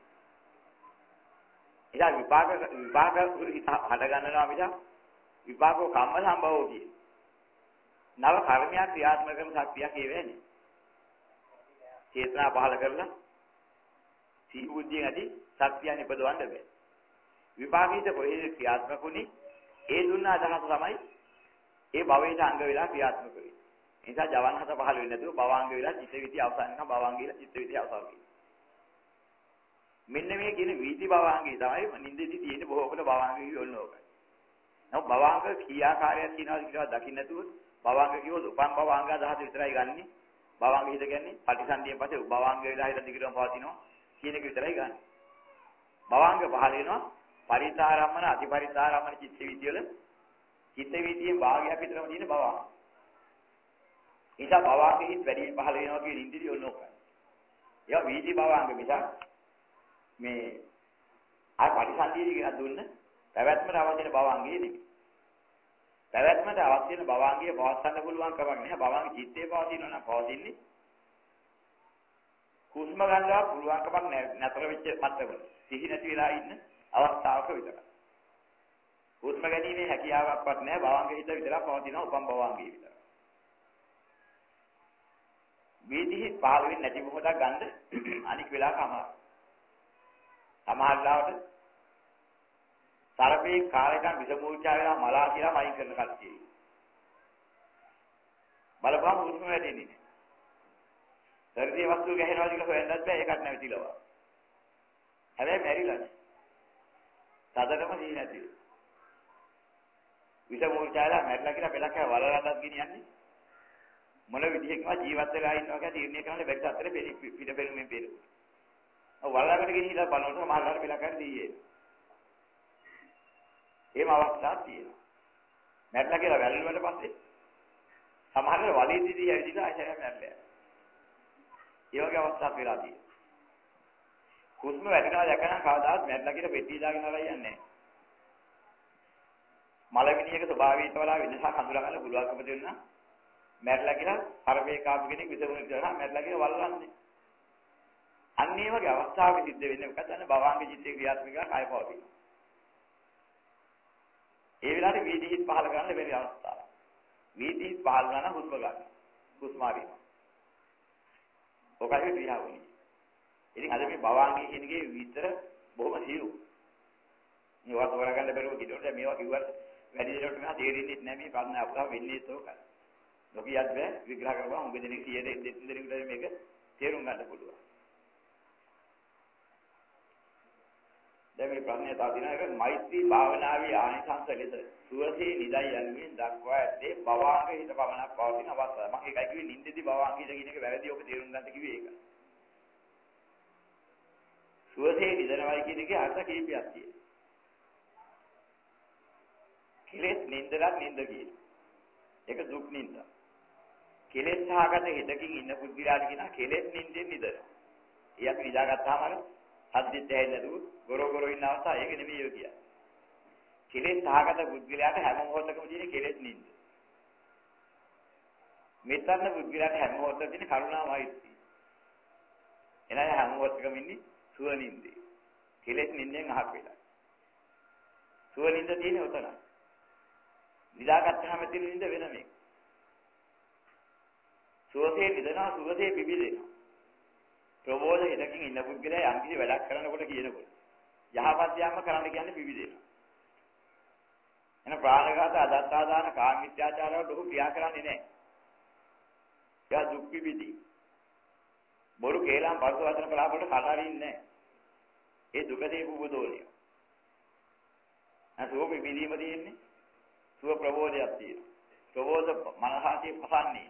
Speaker 1: එයා විපාක විපාක හට ගන්නවා මිසක් විපාකෝ කම්ම සම්භවෝ කිය. නව කර්මයක් ක්‍රියාත්මක කරන ශක්තියක් ඒ වෙන්නේ. චේතනා පහල කරලා සී බුද්ධියෙන් ඇති ශක්තිය නිපදවන්න බෑ. විපාකීත කොහේ ක්‍රියාත්මක වුණේ ඒ දුන්න අදහස තමයි ඒ භවයට අංග වෙලා ක්‍රියාත්මක වෙන්නේ. ඒ නිසා ජවන් හත පහළ වෙන්නේ නැතුව භවාංග වෙලා චිත්ත විදි අවසන් වෙනවා භවාංග වෙලා චිත්ත විදි අවසන් වෙනවා. මෙන්න මේ කියන වීති භවාංගය තමයි නින්දේදී තියෙන බොහෝ කොට භවාංගය කියවන්නේ ඕකයි. නමුත් භවාංග ක්‍රියාකාරයක් තියනවා කියලා දකින්න නැතුව භවාංග කිව්වොත් උපම් භවාංග අදහස විතරයි ගන්නෙ. භවාංග හිත කියන්නේ පටිසන්ධියෙන් පස්සේ භවාංග වෙලා හිත දිගටම පවතිනවා කියන එක විතරයි ගන්නෙ. භවාංග පහළ වෙනවා පරිතාරම්මන අතිපරිතාරම්මන චිත්ත විදි වල චිත්ත විදියේ භාගයක් විතරම තියෙන භවාංග. ඒසා භවාංගෙහි වැඩි පහළ වෙනවා කියන ඉන්ද්‍රිය ඔන්න ඕකයි. ඒවා වීති භවාංග මිසක් මේ ආ පරිසන්ධිය කියන දුන්න පැවැත්මට අවශ්‍ය වෙන භවාංගය නෙමෙයි. පැවැත්මට අවශ්‍ය වෙන භවාංගය පවත්වන්න පුළුවන් කමක් නැහැ. භවාංග චිත්තේ පවතිනවා නම් පවතින්නේ. හුස්ම ගන්නවා පුළුවන් කමක් නැතර වෙච්ච මට්ටමක. සිහි නැති වෙලා ඉන්න අවස්ථාවක විතරයි. හුස්ම ගැනීමේ හැකියාවක්වත් නැහැ. භවාංග හිත විතරක් පවතිනවා උපම් භවාංගය විතරයි. වීදිහි පහළ වෙන්නේ නැති මොහොතක් ගන්න අනික් වෙලාවක අමාරුයි. සමහරවිට සරපේ කාලයකට විස මූර්ඡා වෙලා මලා කියලා මයින් කරන කට්ටිය. බලපං හුස්ම වැඩෙන්නේ නැහැ. හෘදේ වස්තු ගැහෙනවා කියලා හොයන්නත් බෑ ඒකත් නැවතිලවා. හැබැයි මැරිලා නැහැ. සදරම දී නැති. විස මූර්ඡාලා මැරිලා කියලා පෙලක් හැව වලලටත් ගෙනියන්නේ. මොන විදිහකම ජීවත් වෙලා ඉන්නවා කියලා තීරණය කරන්න බැරි තත්ත්වෙට පිට පෙරුමෙන් පෙරුවා. ඔව් වලලකට ගෙනිහිලා බලනකොට මහල්ලාට පෙලක් හරි දීයේ. ඒම අවස්ථාවක් තියෙනවා. මැරිලා කියලා වැළලුවට පස්සේ සමහරවල් වලීදීදී ඇවිදිනා ආයෙත් මැරලා. ඒ වගේ අවස්ථාවක් වෙලා තියෙනවා. හුස්ම වැටෙනවා දැකන කවදාවත් මැරිලා කියලා පෙට්ටිය දාගෙන ආලා යන්නේ නැහැ. මලවිනියක ස්වභාවීත වල වෙනසක් හඳුනා ගන්න පුළුවන්කම දෙන්න මැරිලා කියලා හරපේ කාපු කෙනෙක් විසමුණ කියලා මැරිලා කියලා වල්ලන්නේ. අන්න ඒ වගේ අවස්ථාවක සිද්ධ වෙන්නේ මොකද? අන්න භවාංග චිත්තේ ක්‍රියාත්මක කාය පවතින. ඒ වෙලාවේ වීදිහිත් පහල ගන්න බැරි අවස්ථාවක්. වීදිහිත් පහල ගන්න හුස්ම ගන්න. හුස්ම අරිනවා. ඔකයි ක්‍රියාවලිය. ඉතින් අද මේ භවාංගයේ කියන එකේ විතර බොහොම සියුම්. මේවත් හොරගන්න බැරුව කිව්වොත් මේවා කිව්වත් වැඩි දෙයකට මම තේරෙන්නේ නැහැ මේ ප්‍රශ්න අපුරා වෙන්නේ ඒකයි. නොකියත් බෑ විග්‍රහ කරපුවා උඹ දෙනෙක් කීයට දෙන්න දෙනෙකුට මේක තේරුම් ගන්න පුළුවන්. දැන් මේ ප්‍රශ්නේ තා දිනා එක මෛත්‍රී භාවනාවේ ආනිසංස ලෙස සුවසේ නිදයි යන්නේ දක්වා ඇත්තේ භවාංග හිත පමණක් පවතින අවස්ථාව. මම ඒකයි කිව්වේ නින්දේදී භවාංග හිත කියන එක වැරදි ඔබ තේරුම් ගන්න කිව්වේ ඒක. සුවසේ නිදනවයි කියන එකේ අර්ථ කීපයක් තියෙනවා. කෙලෙස් නින්දලක් නින්ද කියන. ඒක දුක් නින්ද. කෙලෙස් සහගත හිතකින් ඉන්න පුද්ගලයාට කියන කෙලෙස් නින්දෙන් නිදනවා. ඒ අපි නිදාගත්තාම සද්දිත් ඇහෙන්නේ නැතුව ගොරෝ ගොරෝ ඉන්න අවස්ථාව ඒක නෙමෙයි ඔය කියන්නේ. කෙලෙස් සහගත බුද්ධිලයට හැම මොහොතකම තියෙන කෙලෙස් නින්ද. මෙතන බුද්ධිලයට හැම මොහොතකම තියෙන කරුණාවයි. එනයි හැම මොහොතකම ඉන්නේ සුව නින්දේ. කෙලෙස් නින්දෙන් අහක් වෙලා. සුව නින්ද තියෙන්නේ උතන. නිදාගත්තාම තියෙන නින්ද වෙන මේක. සුවසේ නිදනවා සුවසේ පිබිදෙනවා. ප්‍රබෝධ හිතකින් ඉන්න පුද්ගලයා යම් කිසි වැඩක් කරනකොට කියනකොට යහපත් යාම කරන්න කියන්නේ පිබිදෙනවා. එන ප්‍රාණඝාත අදත්තාදාන කාමීත්‍යාචාර වලට ඔහු ක්‍රියා කරන්නේ නැහැ. එයා දුක් පිබිදි. බොරු කේලම් පරස වචන ප්‍රලාප වලට කඩාරින්නේ නැහැ. ඒ දුකදී පුබුදෝනිය. අසෝ පිබිදීම තියෙන්නේ සුව ප්‍රබෝධයක් තියෙනවා. ප්‍රබෝධ මනසාදී පසන්නේ.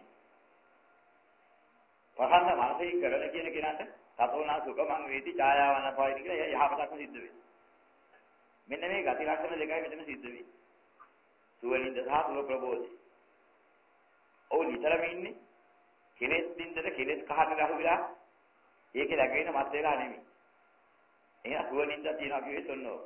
Speaker 1: පහන්න මානසික කරන කියන කෙනාට සතෝනා සුඛමං වේති ඡායාවන පවයිති කියලා යහපතක්ම සිද්ධ වෙනවා. මෙන්න මේ ගති ලක්ෂණ දෙකයි මෙතන සිද්ධ වෙන්නේ. සුවනින්ද සහ සුව ප්‍රබෝධය. ඔව් නිතරම ඉන්නේ කෙලෙස් නින්දට කෙලෙස් කහට රහු වෙලා ඒකේ läගෙන මත් වෙලා නෙමෙයි. එහෙනම් සුවනින්ද තියනවා කිව්වෙත් ඔන්න ඕක.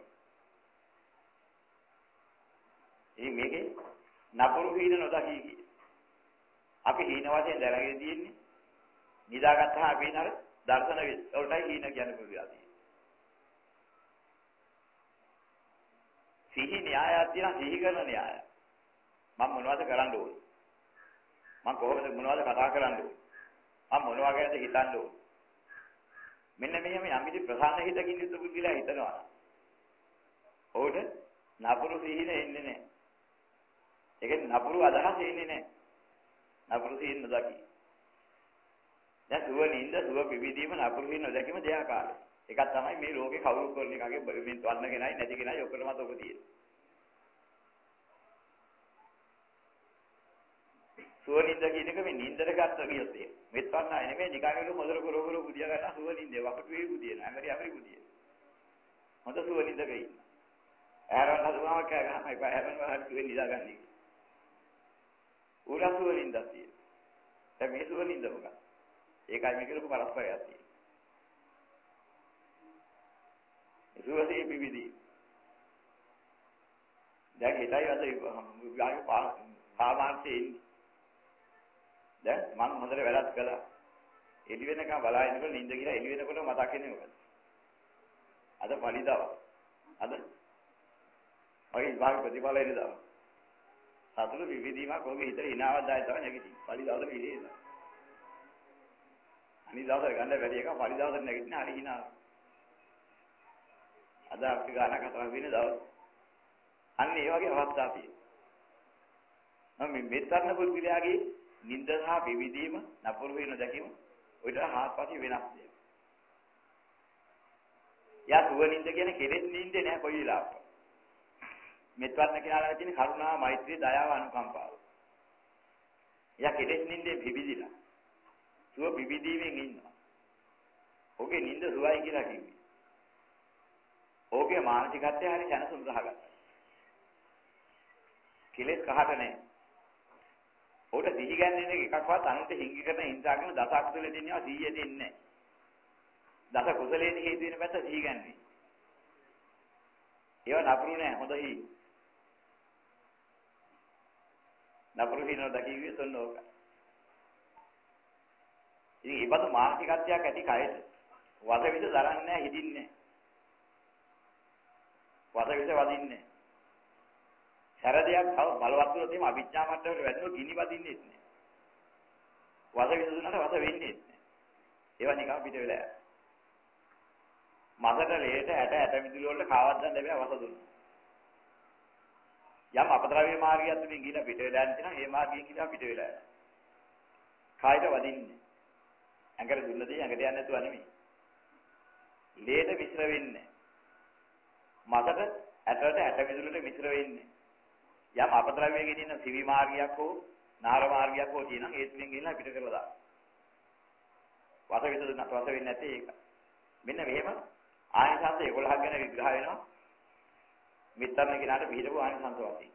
Speaker 1: ඉතින් මේකේ නපුරු හීන නොදකී කිය. අපි හීන වශයෙන් දැනගෙන තියෙන්නේ නිදාගත්තා අපි නර දර්ශන වලටයි හීන කියන්නේ පුදුරාදී. සිහි න්‍යායයක් තියෙනවා සිහි කරන න්‍යාය. මම මොනවද කරන්න ඕනේ? මම කොහොමද මොනවද කතා කරන්න ඕනේ? මම මොනවා ගැනද හිතන්න ඕනේ? මෙන්න මෙහෙම යම්කිසි ප්‍රසන්න හිතකින් යුතු පුදුලා හිතනවා. ඔහුට නපුරු සිහින එන්නේ නැහැ. ඒ කියන්නේ නපුරු අදහස් එන්නේ නැහැ. නපුරු සිහින නොදකි. දැන් සුව නින්ද සුව පිවිදීම නපුරු සිහින නොදකීම දෙආකාරයි. එකක් තමයි මේ ලෝකේ කවුරු කරන එකගේ මේ වන්න කෙනයි නැති කෙනයි ඔක්කොම තෝක තියෙන්නේ. සුව නින්ද කියන එක මේ නින්දට ගත්ත කියොත් ඒ. මෙත් වන්නයි නෙමෙයි නිකන් මොදර කර කර බුදියා ගන්න සුව නින්දේ වකට වේ බුදියන. ඇමරි ඇමරි බුදියන. හොඳ සුව නින්දක ඉන්න. ඇරන් හදුවාම කෑ ගන්නයි බය හැමෝම හරි සුව නිදාගන්නේ. උරා සුව නින්දක් තියෙනවා. දැන් මේ සුව නින්ද මොකක්ද? ඒකයි මේක ලොකු පරස්පරයක් තියෙනවා. සුවසේ පිවිදී. දැන් හිතයි අද විභාගේ පාමාර්ථයේ ඉන්නේ. දැන් මම හොඳට වැඩක් කළා. එළි වෙනකම් බලා ඉන්නකොට නිින්ද ගිහලා එළි වෙනකොට මතක් වෙන්නේ මොකද? අද පරිදාව. අද ඔය විභාග ප්‍රතිඵල එන දාව. සතුටු විවිධීමක් ඔහුගේ හිතේ හිනාවක් දායි තමයි නැගිටින්නේ. පරිදාවද පිළිදෙන්න. අනිදාසර ගන්න බැරි එක පරිදාවද නැගිටින්න හරි හිනාවක්. අද අපි ගාන කතා වෙන දවස්. අන්න ඒ වගේ අවස්ථා තියෙනවා. මම මෙතන පුදුලියාගේ නිින්ද සහ විවිධීම නපුරු වෙන දැකීම ඔයිට හාත්පසින් වෙනස් දෙයක්. යා සුව නිින්ද කියන්නේ කෙලෙස් නිින්ද නෑ කොයි වෙලාවක. මෙත්වර්ණ කියලාගෙන තියෙන කරුණා, මෛත්‍රී, දයාව, අනුකම්පාව. යා කෙලෙස් නිින්දේ විවිධිලා. සුව විවිධීමෙන් ඉන්නවා. ඔහුගේ නිින්ද සුවයි කියලා කිව්වේ. ඔහුගේ මානසිකත්වය හරි සැනසුම් සහගතයි. කෙලෙස් කහට නෑ. ඔහුට සිහි ගන්න එකක්වත් අනුන්ට හිඟි කරන හිංසා කරන දස අකුසල දෙන්නවා සිහිය දෙන්නේ නැහැ. දස කුසලයේ හේතු වෙන පැත්ත සිහි ගන්නේ. ඒව නපුරු නෑ හොඳයි. නපුරු හිනෝ දකිවිය තොන්නෝක. ඉතින් ඒ බඳු මානසිකත්වයක් ඇති කයෙට වදවිද දරන්නේ නැහැ හිටින්නේ. වදවිද වදින්නේ. සරදයක් තව බලවත් වුණොත් එimhe අවිඥා මට්ටමට වැටෙනවා ගිනි වදින්නේ නැහැ. වදවිද දුන්නාට වද වෙන්නේ නැහැ. ඒවා නිකන් පිට වෙලා යනවා. මසට ලේට ඇට ඇට මිදුළු වලට කාවත් ගන්න බැහැ වස දුන්නා. යම් අපද්‍රව්‍ය මාර්ගයක් තුලින් ගිහිලා පිට වෙලා යන කෙනා ඒ මාර්ගයෙන් ගිහිලා පිට වෙලා යනවා. කායට වදින්නේ. ඇඟට දුන්න දේ ඇඟට යන්නේ නැතුව නෙමෙයි. ලේට මිශ්‍ර වෙන්නේ. මසට ඇටට ඇට මිදුළට මිශ්‍ර වෙන්නේ. යම් අපද්‍රව්‍යයකින් ඉන්න සිවි මාර්ගයක් හෝ නාර මාර්ගයක් හෝ තියෙනවා ඒ තුලින් ගිහිලා පිට කරලා දාන්න. වස විසඳුනත් වස වෙන්නේ නැත්තේ ඒක. මෙන්න මෙහෙම ආයසංස එකොළහක් ගැන විග්‍රහ වෙනවා. මෙතන කෙනාට පිළිදපු ආයසංස වශයෙන්.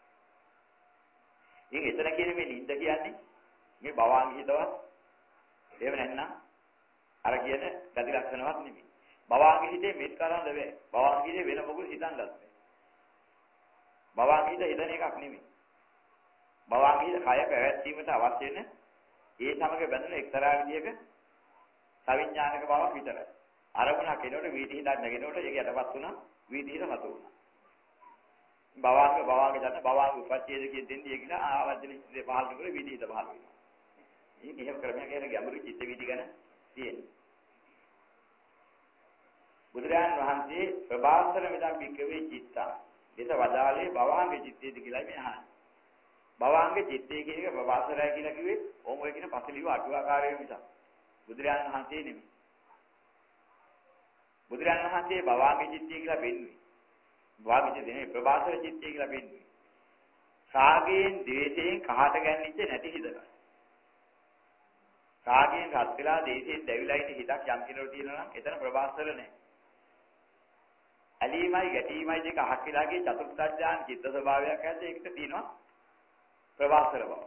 Speaker 1: ඉතින් එතන කියන්නේ මේ නිින්ද කියන්නේ මේ භවාංගිතවත් එහෙම නැත්නම් අර කියන ගති ලක්ෂණවත් නෙමෙයි. භවාංග හිතේ මෙත් කරන්න බෑ. භවාංග හිතේ වෙන මොකුත් හිතන්නත් බෑ. භවාංග හිත හිතන එකක් නෙමෙයි. භවාංග හිත කය පැවැත්වීමට අවශ්‍ය වෙන ඒ සමග බැඳෙන එක්තරා විදියක සවිඥානික බවක් විතරයි. අරමුණක් එනකොට වීදි හිතක් නැගෙනකොට ඒක යටපත් වුණා වීදි හිත මතු වුණා. භවාංග භවාංග දන්න භවාංග උපච්ඡේද කියන දෙන්නේ ඒ කියලා ආවර්ජන ඉස්සේ පහළ කරලා වීදි හිත පහළ වෙනවා. මේ මෙහෙම ක්‍රමයක් කියන ගැඹුරු චිත්ත වීදි ගැන තියෙනවා. බුදුරජාණන් වහන්සේ ප්‍රභාස්වර මෙතන පිටකවේ චිත්තා දෙත වදාලේ භවාංග චිත්තේද කියලා මේ අහන්නේ. භවාංග චිත්තේ කියන එක ප්‍රභාස්වරය කියලා කිව්වේ ඕම ඔය කියන පසලිව අටුවාකාරයේ මිසක් බුදුරජාණන් වහන්සේ නෙමෙයි. බුදුරජාණන් වහන්සේ භවාංග චිත්තේ කියලා පෙන්වුවේ. භවාංග චිත්තේ නෙමෙයි ප්‍රභාස්වර චිත්තේ කියලා පෙන්වුවේ. රාගයෙන් ද්වේෂයෙන් කහට ගැන්නිච්ච නැති හිතක. රාගයෙන් රත් වෙලා ද්වේෂයෙන් දැවිලා ඉන්න හිතක් යම් කෙනෙකුට තියෙනවා නම් එතන ප්‍රභාස්වර නැහැ. ඇලීමයි ගැටීමයි දෙක අහක් වෙලාගේ චතුර්ථ ඥාන චිත්ත ස්වභාවයක් ඇද්ද ඒකට තියෙනවා ප්‍රභාස්වර බව.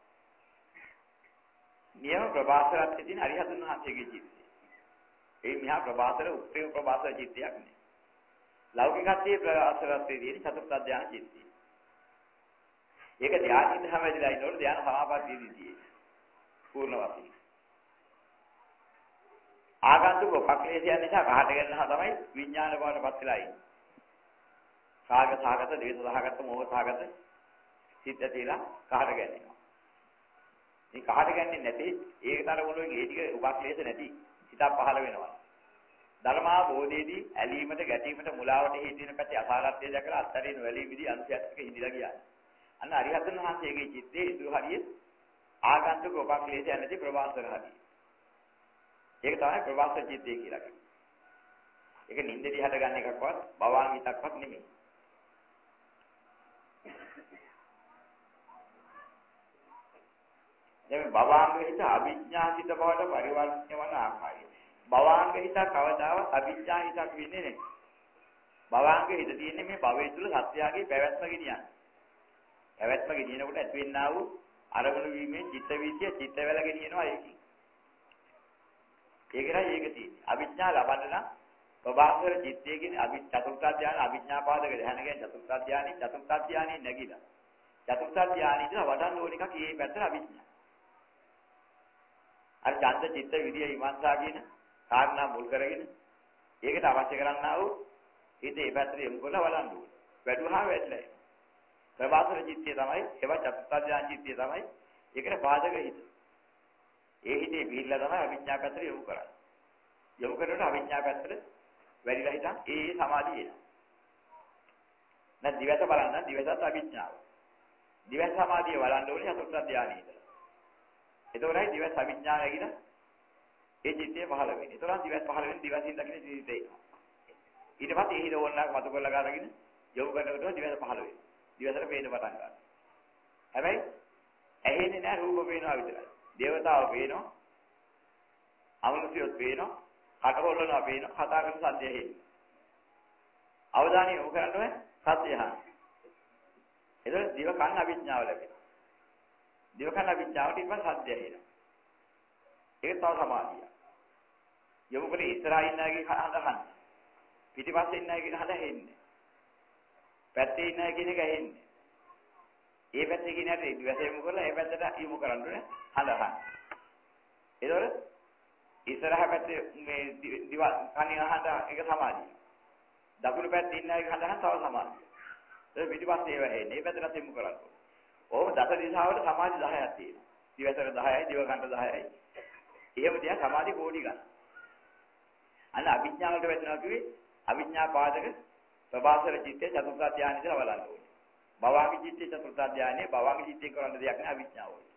Speaker 1: නියම ප්‍රභාස්වරත් තියෙන අරිහතුන් වහන්සේගේ චිත්තය. ඒ මිහා ප්‍රභාස්වර උත්ප්‍රේම ප්‍රභාස්වර චිත්තයක් නේ. ලෞකිකත්වයේ ප්‍රභාස්වරත් තියෙන චතුර්ථ ඥාන චිත්තය. ඒක ධ්‍යානෙ හැමදෙලා ඉන්නකොට ධ්‍යාන සමාපත්තියේදී පූර්ණ වශයෙන්. ආගන්තුක උපක්ලේශයන් නිසා කහට ගන්නවා තමයි විඥාන බවටපත් වෙලා ඉන්නේ. සාගත සාගත දේශ සාගත මොහ සාගත සිත් ඇතිලා කහට ගන්නවා. මේ කහට ගන්නේ නැති ඒකට අරමුණු ඒ ටික උපක්ලේශ නැති හිතක් පහළ වෙනවා. ධර්මා බෝධියේදී ඇලීමට ගැටීමට මුලාවට හේතුන පැත්තේ අසාරත්වය දැකලා අත්තරින් වැලී විදි අනුසයත්ක හිඳිලා ගියා. අන්න අරිහතන් වහන්සේගේ චිත්තේ ඉදුරු හරිය ආගන්තුක උපක්ලේශයන් නැති ප්‍රවාසර හරිය. ඒක තමයි ප්‍රවාස චිත්තය කියලා කියන්නේ. ඒක නිින්දදී හටගන්න එකක්වත් භවාංගිතක්වත් නෙමෙයි. දැන් භවාංග හිත අවිඥාසිත බවට පරිවර්තනය වන ආකාරය. භවාංග හිත කවදාවත් අවිඥා හිතක් වෙන්නේ නැහැ. භවාංග හිත තියෙන්නේ මේ භවය තුල සත්‍යයගේ පැවැත්ම ගෙනියන්නේ. පැවැත්ම ගෙනියනකොට ඇති වෙන්නා වූ අරමුණු වීමේ චිත්ත වීතිය චිත්ත වල ගෙනියනවා ඒකයි. ඒකයි ඒක තියෙන්නේ. අවිඥා ලබන්න නම් ප්‍රභාස්වර චිත්තයේ කියන අභි චතුර්ථ ධානය අවිඥාපාදක ධානය කියන චතුර්ථ ධානය චතුර්ථ ධානය නැගිලා. චතුර්ථ ධානය ඉතන වඩන්න ඕන එකක් ඊයේ පැත්තට අවිඥා. අර ඡන්ද චිත්ත විරිය විමර්ශා කියන කාරණා මුල් කරගෙන ඒකට අවශ්‍ය කරන්නා වූ හිත ඒ පැත්තට යොමු කරලා බලන්න ඕනේ. වැඩුවා වැඩිලා. ප්‍රභාස්වර චිත්තය තමයි ඒවා චතුර්ථ ධානය චිත්තය තමයි ඒකට පාදක හිත. ඒ හිතේ පිළිලා තමයි අවිඥා පැත්තට යොමු කරන්නේ. යොමු කරනකොට අවිඥා පැත්තට වැඩිලා හිටන් ඒ සමාධිය එනවා. නැත්නම් දිවස බලන්න දිවසත් අවිඥාව. දිවස සමාධිය බලන්න ඕනේ චතුර්ථ ධානයේ ඉඳලා. එතකොටයි දිවස අවිඥාව ඇගිලා ඒ චිත්තය පහළ වෙන්නේ. එතකොට දිවස පහළ වෙන්නේ දිවසින් දකින්න ජීවිතේ එනවා. ඊට පස්සේ ඒ හිත ඕනනම් මතු කරලා ගාගෙන යොමු කරනකොට දිවස පහළ වෙනවා. දිවසට පේන්න පටන් ගන්නවා. හැබැයි ඇහෙන්නේ නැහැ රූප පේනවා විතරයි. දේවතාව පේනවා. අමනුෂ්‍යයොත් පේනවා. කටහොල්ලනවා පේනවා. කතා කරන සද්දය ඇහෙනවා. අවධානය යොමු කරන්නේ සද්දය අහන්න. එතකොට දිව කන්න අවිඥාව ලැබෙනවා. දිව කන්න අවිඥාවට ඊට පස්සේ සද්දය ඇහෙනවා. ඒක තව සමාධිය. යොමු කරේ ඉස්සරහින් ඉන්නගේ හඳ අහන්න. පිටිපස්සේ ඉන්නගේ හඳ ඇහෙන්නේ. පැත්තේ ඉන්න කෙනෙක් ඇහෙන්නේ. ඒ පැත්තේ කෙනාට දිවස යොමු කරලා ඒ පැත්තට යොමු කරන්න ඕනේ හඳ අහන්න. ඒතකොට ඉස්සරහ පැත්තේ මේ දිව කණින් අහන්න එක සමාධිය. දකුණු පැත්තේ ඉන්න එක හඳ අහන්න තව සමාධිය. ඒක පිටිපස්සේ ඒව ඇහෙන්නේ. ඒ පැත්තට යොමු කරන්න ඕනේ. ඕම දස දිශාවට සමාධි දහයක් තියෙනවා. දිවසට දහයයි, දිව කණ්ඩ දහයයි. එහෙම තියා සමාධි කෝටි ගන්න. අන්න අවිඥාවට වැටෙනවා කිව්වේ අවිඥා පාදක ප්‍රභාසර චිත්තේ චතුර්ථ ධානය ඉඳලා බලන්න ඕනේ. භවාංග චිත්තේ චතුර්ථ ධානයේ භවාංග චිත්තේ කරන්න දෙයක් නෑ අවිඥාව.